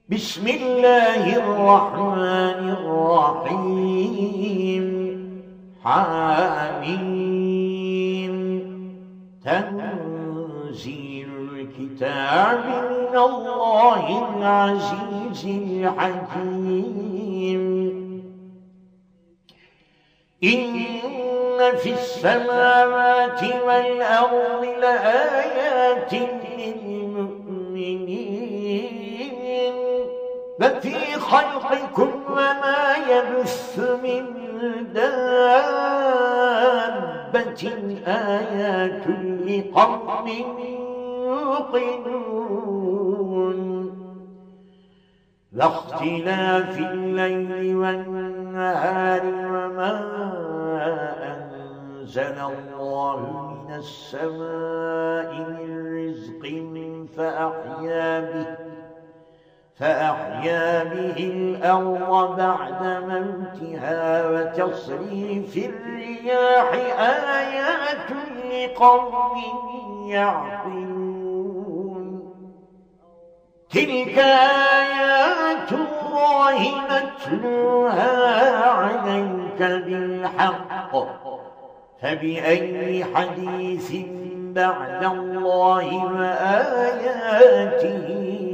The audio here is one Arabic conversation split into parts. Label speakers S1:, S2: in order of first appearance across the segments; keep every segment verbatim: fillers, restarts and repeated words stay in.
S1: بسم الله الرحمن الرحيم حميم تنزيل الكتاب من الله العزيز الحكيم إن في السماوات والأرض لآيات للمؤمنين وفي خلقكم وما يبث من دابة آيات لقوم يوقنون واختلاف الليل والنهار وما أنزل الله من السماء من رزق فأحيا به فأحيا به الأرض بعد موتها وتصريف الرياح آيات لقوم يعقلون تلك آيات الله نتلوها عليك بالحق فبأي حديث بعد الله وآياته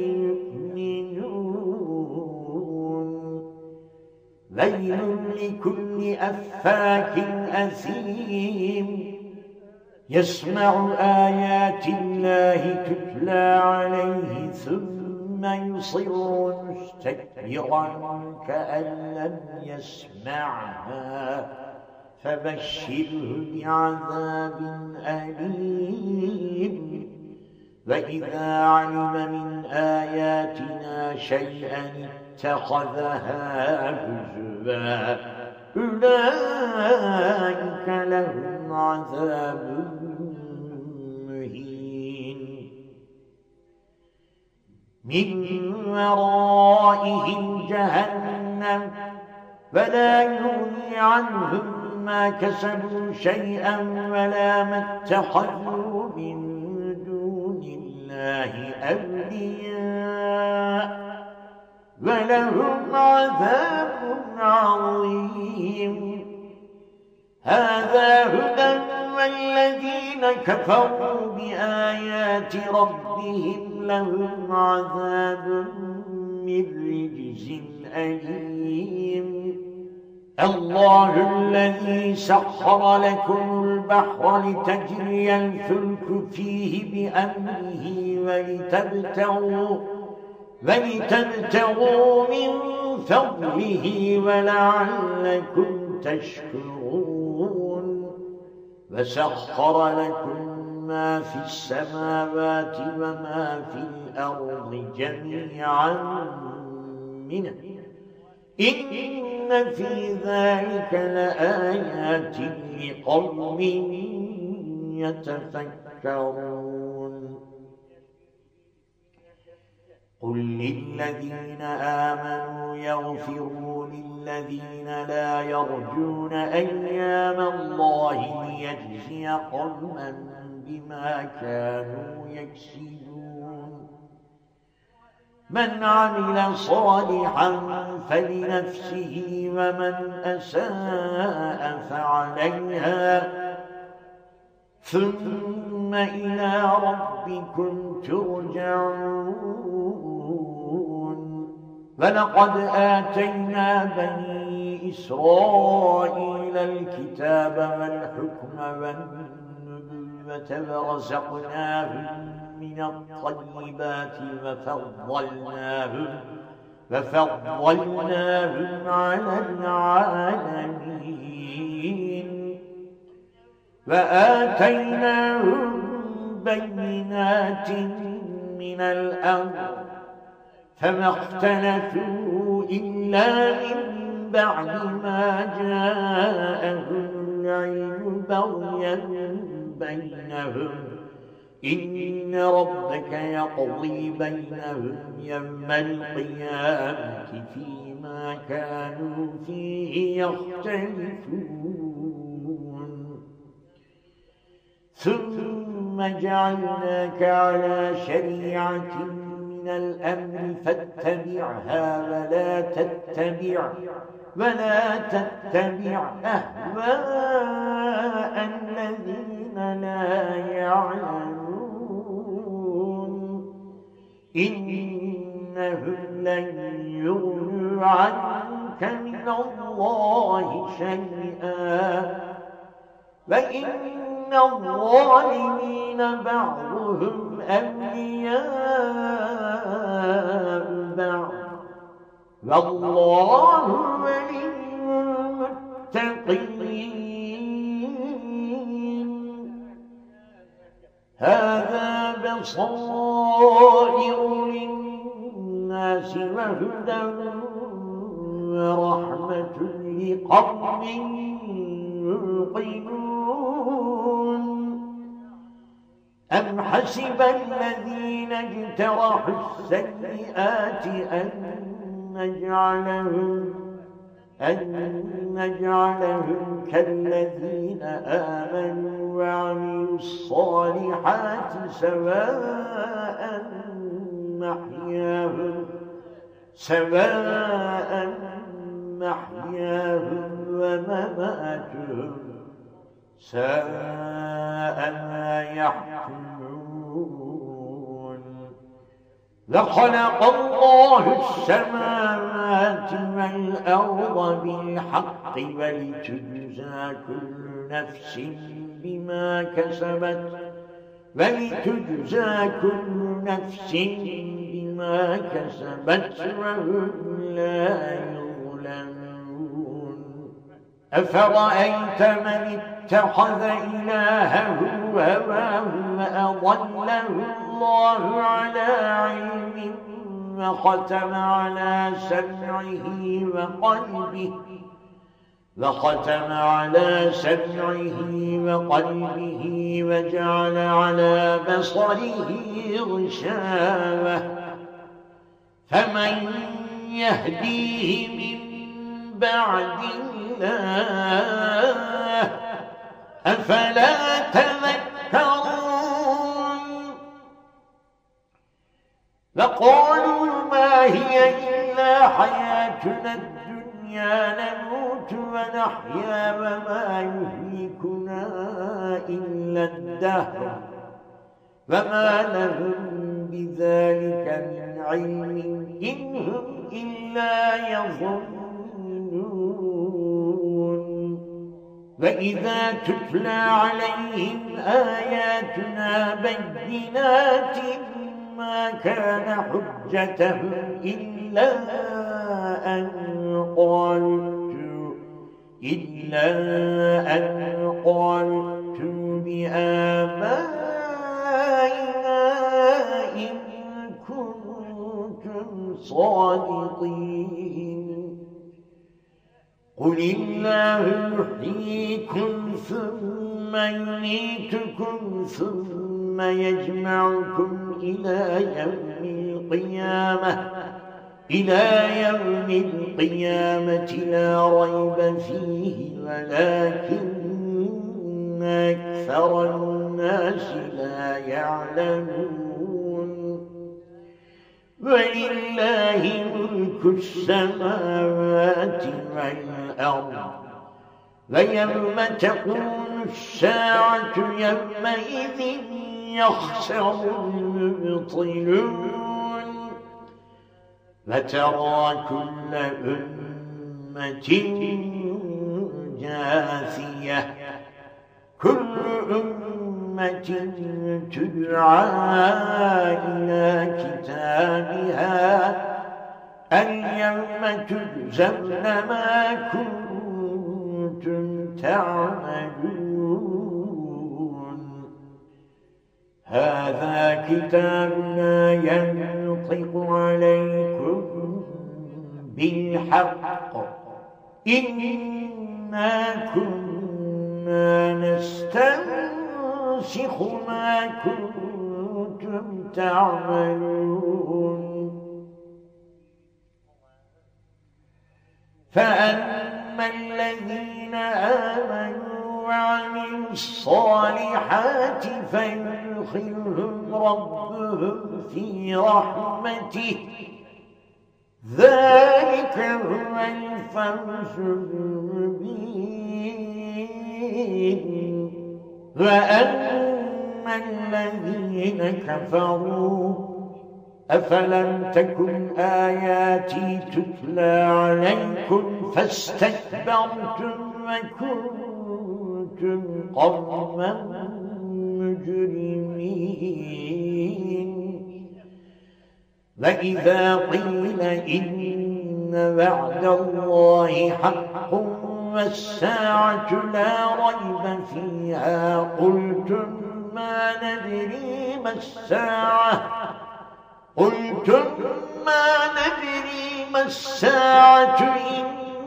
S1: ويل لكل أفاك أثيم يسمع آيات الله تتلى عليه ثم يصر مستكبرا كأن لم يسمعها فبشره بعذاب أليم وإذا علم من آياتنا شيئا اتخذها هزوا أولئك لهم عذاب مهين من ورائهم جهنم ولا يغني عنهم ما كسبوا شيئا ولا ما اتخذوا من دون الله أولياء ولهم عذاب عظيم هذا هدى والذين كفروا بآيات ربهم لهم عذاب من رجز أليم الله الذي سخر لكم البحر لتجري الفلك فيه بأمره ولتبتغوا ولتبتغوا من فضله ولعلكم تشكرون وسخر لكم ما في السماوات وما في الأرض جميعا منه إن في ذلك لآيات لقوم يتفكرون قل للذين آمنوا يغفروا للذين لا يرجون أيام الله ليجزي قوما بما كانوا يكسبون من عمل صالحا فلنفسه ومن أساء فعليها ثم إلى ربكم ترجعون ولقد آتينا بني إسرائيل الكتاب والحكم والنبوة ورزقناهم من الطيبات وفضلناهم وفضلناهم على العالمين وآتيناهم بينات من الأمر فما اختلفوا إلا من بعد ما جاءهم العلم بغيا بينهم إن ربك يقضي بينهم يوم القيامة فيما كانوا فيه يختلفون ثم جعلناك على شريعة من من الأمر فاتبعها ولا تتبع ولا تتبع أهواء الذين لا يعلمون إنهم لن يغنوا عنك من الله شيئا وإن الظالمين بعضهم أولياء بعض والله ولي المتقين هذا بصائر للناس وهدى ورحمة لقوم يوقنون أم حسب الذين اجترحوا السيئات أن نجعلهم أن نجعلهم كالذين آمنوا وعملوا الصالحات سواء محياهم سواء محياهم ومماتهم ساء ما يحكمون وخلق الله السماوات والأرض بالحق ولتجزى كل نفس بما كسبت ولتجزى كل نفس بما كسبت وهم لا يظلمون أفرأيت من اتخذ إلهه هواه وأضله الله على علم وختم على سمعه وقلبه وختم على سمعه وقلبه وجعل على بصره غشاوة فمن يهديه من بعد الله أفلا تذكرون وقالوا ما هي إلا حياتنا الدنيا نموت ونحيا وما يهلكنا إلا الدهر وما لهم بذلك من علم إن هم إلا يظنون وإذا تتلى عليهم آياتنا بينات ما كان حجتهم إلا أن قالوا إلا أن قالوا بآبائنا إن كنتم صادقين قل الله يحييكم ثم يميتكم ثم يجمعكم إلى يوم القيامة إلى يوم القيامة لا ريب فيه ولكن أكثر الناس لا يعلمون ولله ملك السماوات والأرض ويوم تقوم الساعة يومئذ يخسر المبطلون وترى كل أمة جاثية كل أمة تدعى إلى كتابها اليوم تجزون ما كنتم تعملون هذا كتابنا ينطق عليكم بالحق إنا كنا نستنسخ ما كنتم تعملون فأما الذين آمنوا وعملوا الصالحات فيدخلهم ربهم في رحمته ذلك هو الفوز المبين وأما الذين كفروا أفلم تكن آياتي تتلى عليكم فاستكبرتم وكنتم قوما مجرمين وإذا قيل إن وعد الله حق والساعة لا ريب فيها قلتم ما ندري ما الساعة قلتم ما ندري ما الساعة إن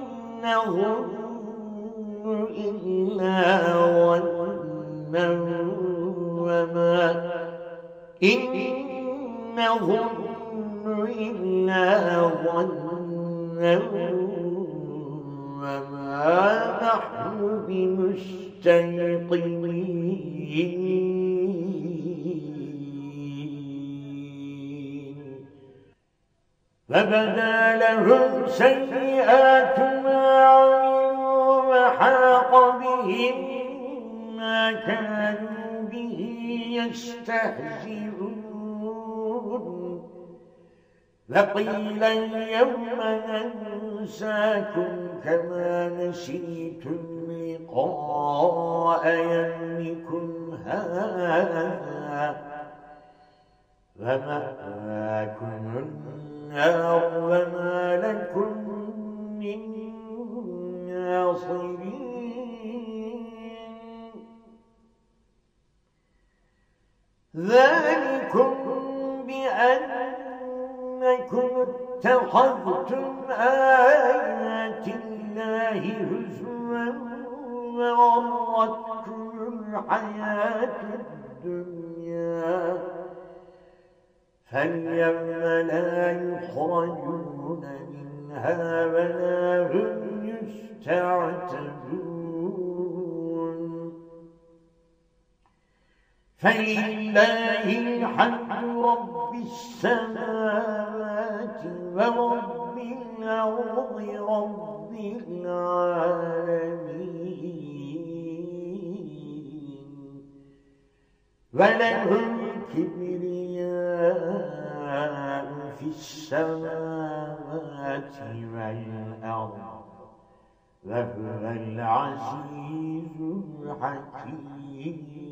S1: نظن إلا ظنا وما إن نظن إلا ظنا وما نحن بمستيقنين فبدا لهم سيئات ما عملوا وحاق بهم ما كانوا به يستهزئون وقيل اليوم ننساكم كما نسيتم لقاء يومكم هذا ومأواكم النار وما لكم من ناصرين ذلكم بأنكم اتخذتم آيات الله هزوا وغرتكم الحياة الدنيا فاليوم لا يخرجون منها ولا هم يستعتبون فلله الحمد رب السماوات ورب الأرض رب العالمين وله الكبرياء في السماوات والأرض وهو العزيز الحكيم